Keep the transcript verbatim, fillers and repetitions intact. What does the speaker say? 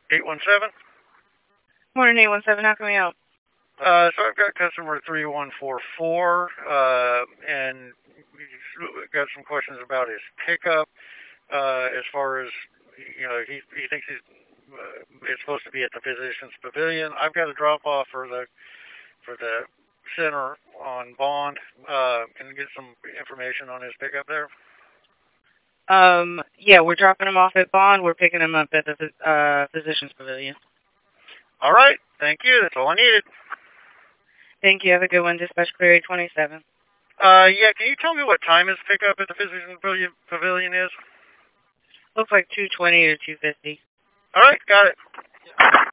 eight one seven. Morning, eight one seven. How can we help? Uh, so I've got customer three one four four, uh, and we've got some questions about his pickup. Uh, as far as, you know, he he thinks he's uh, it's supposed to be at the physician's pavilion. I've got a drop off for the for the center on Bond. Uh, can you get some information on his pickup there? Um, yeah, we're dropping him off at Bond. We're picking him up at the uh, physician's pavilion. All right. Thank you. That's all I needed. Thank you. Have a good one. Dispatch Query twenty-seven. Uh, yeah, can you tell me what time his pickup at the physician's pavilion is? Looks like two twenty or two fifty. All right, got it.